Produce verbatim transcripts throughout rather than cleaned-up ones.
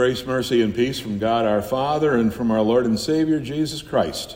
Grace, mercy, and peace from God our Father and from our Lord and Savior, Jesus Christ.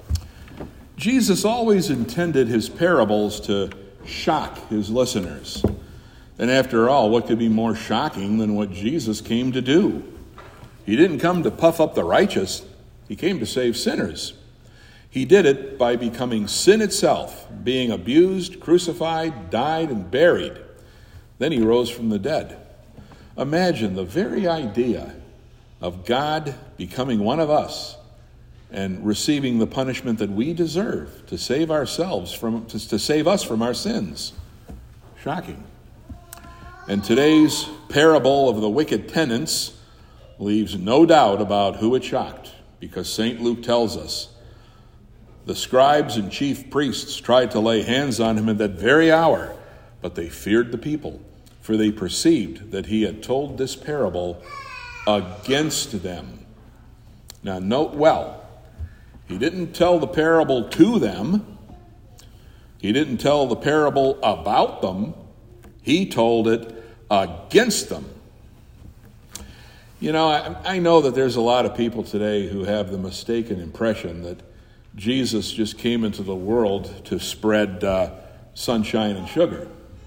Jesus always intended his parables to shock his listeners. And after all, what could be more shocking than what Jesus came to do? He didn't come to puff up the righteous. He came to save sinners. He did it by becoming sin itself, being abused, crucified, died, and buried. Then he rose from the dead. Imagine the very idea of God becoming one of us and receiving the punishment that we deserve to save ourselves from, to, to save us from our sins. Shocking. And today's parable of the wicked tenants leaves no doubt about who it shocked, because Saint Luke tells us the scribes and chief priests tried to lay hands on him at that very hour, but they feared the people, for they perceived that he had told this parable against them. Now note well, he didn't tell the parable to them. He didn't tell the parable about them. He told it against them. You know, I, I know that there's a lot of people today who have the mistaken impression that Jesus just came into the world to spread uh, sunshine and sugar.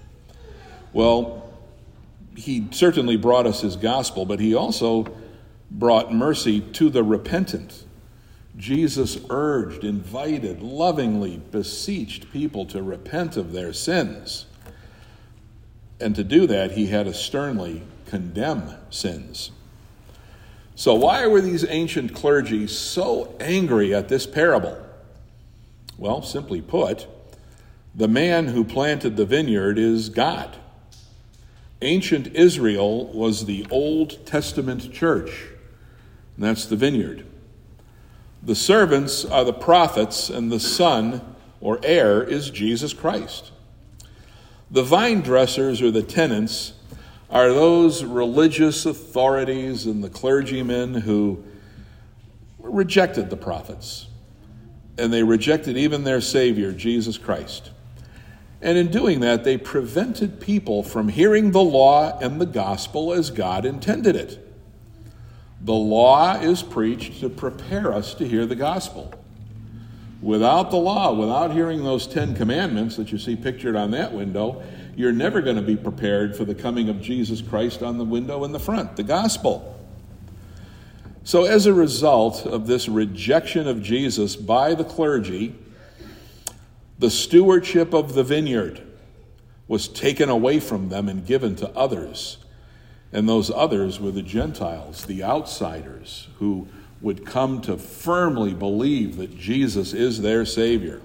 Well, he certainly brought us his gospel, but he also brought mercy to the repentant. Jesus urged, invited, lovingly beseeched people to repent of their sins. And to do that, he had to sternly condemn sins. So why were these ancient clergy so angry at this parable? Well, simply put, the man who planted the vineyard is God. Ancient Israel was the Old Testament church, and that's the vineyard. The servants are the prophets, and the son or heir is Jesus Christ. The vine dressers or the tenants are those religious authorities and the clergymen who rejected the prophets, and they rejected even their Savior, Jesus Christ. And in doing that, they prevented people from hearing the law and the gospel as God intended it. The law is preached to prepare us to hear the gospel. Without the law, without hearing those Ten Commandments that you see pictured on that window, you're never going to be prepared for the coming of Jesus Christ on the window in the front, the gospel. So as a result of this rejection of Jesus by the clergy, the stewardship of the vineyard was taken away from them and given to others. And those others were the Gentiles, the outsiders, who would come to firmly believe that Jesus is their Savior.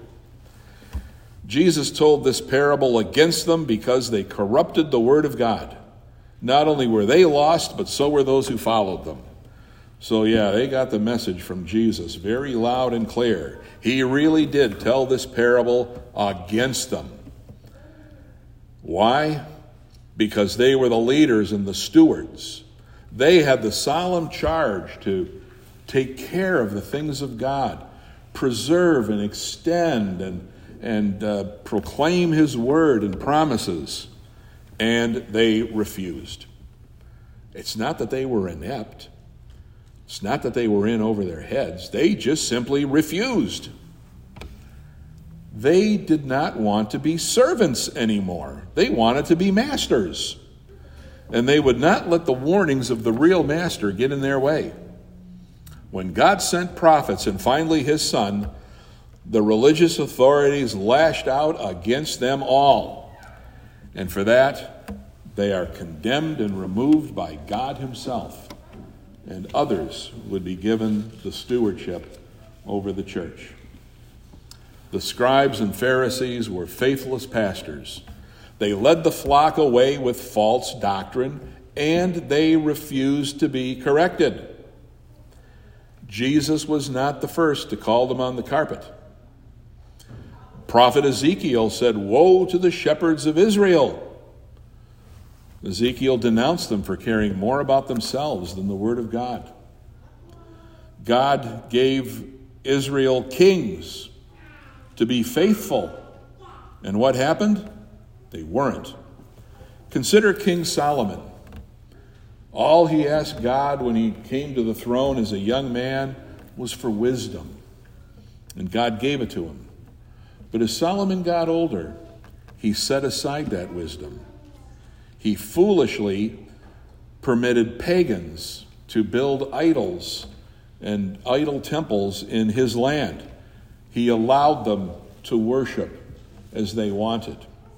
Jesus told this parable against them because they corrupted the Word of God. Not only were they lost, but so were those who followed them. So yeah, they got the message from Jesus very loud and clear. He really did tell this parable against them. Why? Because they were the leaders and the stewards. They had the solemn charge to take care of the things of God, preserve and extend and, and uh, proclaim his word and promises, and they refused. It's not that they were inept. It's not that they were in over their heads. They just simply refused. They did not want to be servants anymore. They wanted to be masters. And they would not let the warnings of the real master get in their way. When God sent prophets and finally his son, the religious authorities lashed out against them all. And for that, they are condemned and removed by God himself. And others would be given the stewardship over the church. The scribes and Pharisees were faithless pastors. They led the flock away with false doctrine, and they refused to be corrected. Jesus was not the first to call them on the carpet. Prophet Ezekiel said, "Woe to the shepherds of Israel." Ezekiel denounced them for caring more about themselves than the Word of God. God gave Israel kings to be faithful. And what happened? They weren't. Consider King Solomon. All he asked God when he came to the throne as a young man was for wisdom, and God gave it to him. But as Solomon got older, he set aside that wisdom. He foolishly permitted pagans to build idols and idol temples in his land. He allowed them to worship as they wanted.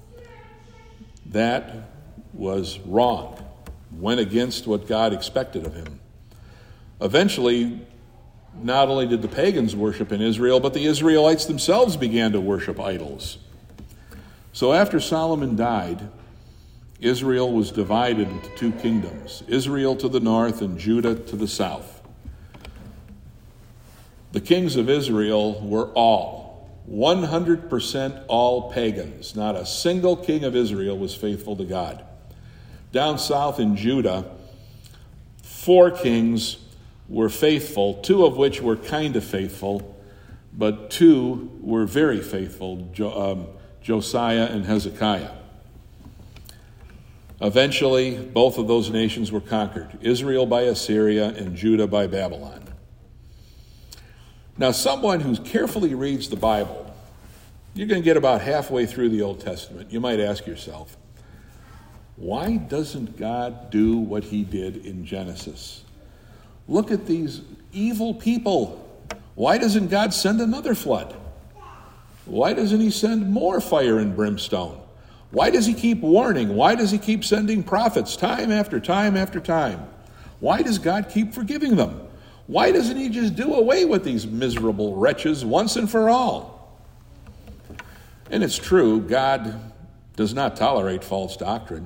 That was wrong, went against what God expected of him. Eventually, not only did the pagans worship in Israel, but the Israelites themselves began to worship idols. So after Solomon died, Israel was divided into two kingdoms, Israel to the north and Judah to the south. The kings of Israel were all, one hundred percent all pagans. Not a single king of Israel was faithful to God. Down south in Judah, four kings were faithful, two of which were kind of faithful, but two were very faithful, jo- um, Josiah and Hezekiah. Eventually, both of those nations were conquered, Israel by Assyria and Judah by Babylon. Now, someone who carefully reads the Bible, you're going to get about halfway through the Old Testament. You might ask yourself, why doesn't God do what he did in Genesis? Look at these evil people. Why doesn't God send another flood? Why doesn't he send more fire and brimstone? Why does he keep warning? Why does he keep sending prophets time after time after time? Why does God keep forgiving them? Why doesn't he just do away with these miserable wretches once and for all? And it's true, God does not tolerate false doctrine.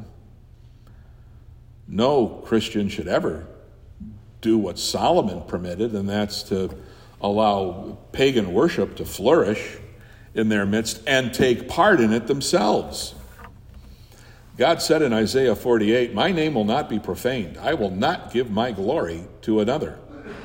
No Christian should ever do what Solomon permitted, and that's to allow pagan worship to flourish in their midst and take part in it themselves. God said in Isaiah forty-eight, "My name will not be profaned. I will not give my glory to another."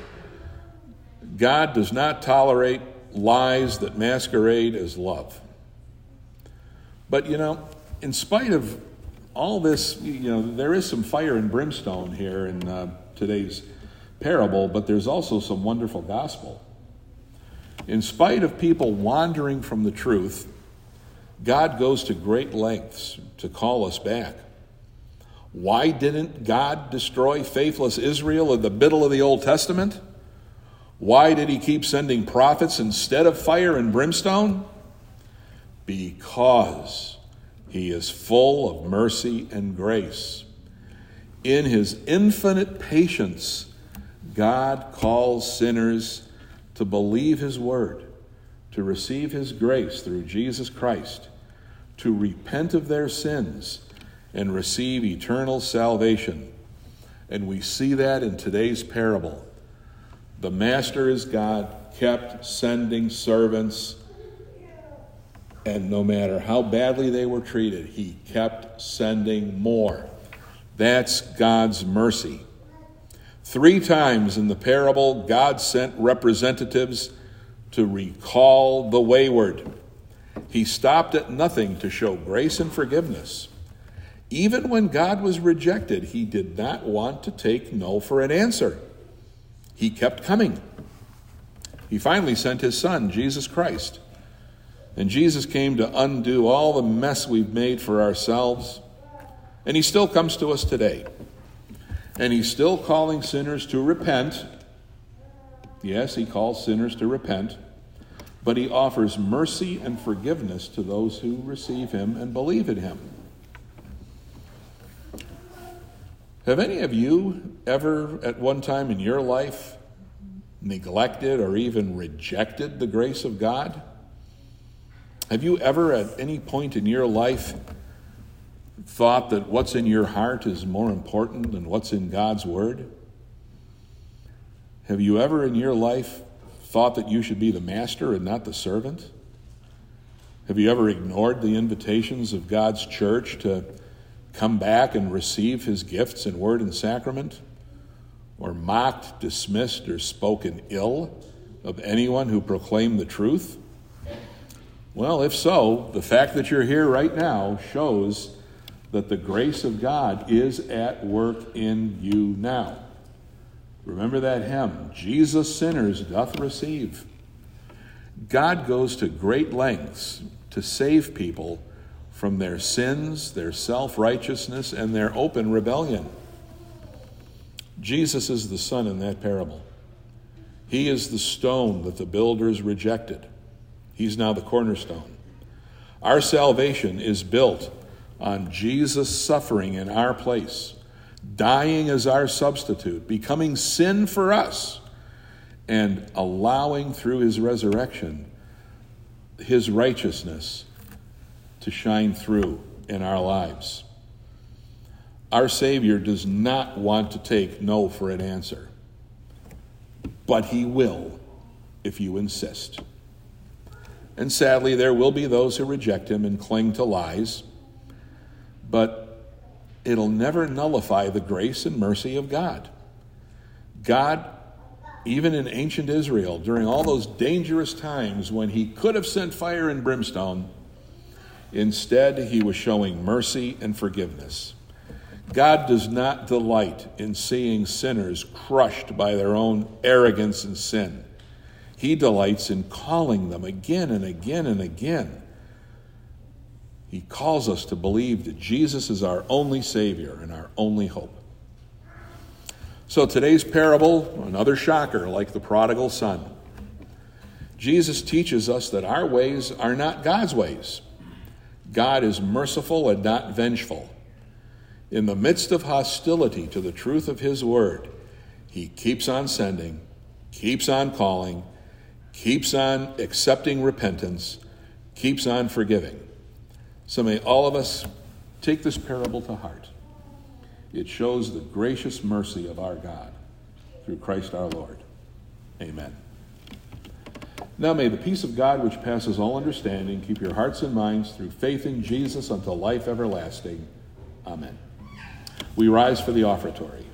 God does not tolerate lies that masquerade as love. But, you know, in spite of all this, you know, there is some fire and brimstone here in uh, today's parable, but there's also some wonderful gospel. In spite of people wandering from the truth, God goes to great lengths to call us back. Why didn't God destroy faithless Israel in the middle of the Old Testament? Why did he keep sending prophets instead of fire and brimstone? Because he is full of mercy and grace. In his infinite patience, God calls sinners to believe his word, to receive his grace through Jesus Christ, to repent of their sins and receive eternal salvation. And we see that in today's parable. The master is God, kept sending servants, and no matter how badly they were treated, he kept sending more. That's God's mercy. Three times in the parable, God sent representatives to recall the wayward. He stopped at nothing to show grace and forgiveness. Even when God was rejected, he did not want to take no for an answer. He kept coming. He finally sent his son, Jesus Christ. And Jesus came to undo all the mess we've made for ourselves. And he still comes to us today. And he's still calling sinners to repent. Yes, he calls sinners to repent. But he offers mercy and forgiveness to those who receive him and believe in him. Have any of you ever at one time in your life neglected or even rejected the grace of God? Have you ever at any point in your life thought that what's in your heart is more important than what's in God's word? Have you ever in your life thought that you should be the master and not the servant? Have you ever ignored the invitations of God's church to come back and receive his gifts in word and sacrament? Or mocked, dismissed, or spoken ill of anyone who proclaimed the truth? Well, if so, the fact that you're here right now shows that the grace of God is at work in you now. Remember that hymn, Jesus sinners doth receive. God goes to great lengths to save people from their sins, their self-righteousness, and their open rebellion. Jesus is the son in that parable. He is the stone that the builders rejected. He's now the cornerstone. Our salvation is built on Jesus suffering in our place, dying as our substitute, becoming sin for us, and allowing through his resurrection his righteousness to shine through in our lives. Our Savior does not want to take no for an answer, but he will if you insist. And sadly, there will be those who reject him and cling to lies, but it'll never nullify the grace and mercy of God. God, even in ancient Israel, during all those dangerous times when he could have sent fire and brimstone, instead he was showing mercy and forgiveness. God does not delight in seeing sinners crushed by their own arrogance and sin. He delights in calling them again and again and again. He calls us to believe that Jesus is our only Savior and our only hope. So today's parable, another shocker like the prodigal son. Jesus teaches us that our ways are not God's ways. God is merciful and not vengeful. In the midst of hostility to the truth of his word, he keeps on sending, keeps on calling, keeps on accepting repentance, keeps on forgiving. So may all of us take this parable to heart. It shows the gracious mercy of our God through Christ our Lord. Amen. Now may the peace of God, which passes all understanding, keep your hearts and minds through faith in Jesus unto life everlasting. Amen. We rise for the offertory.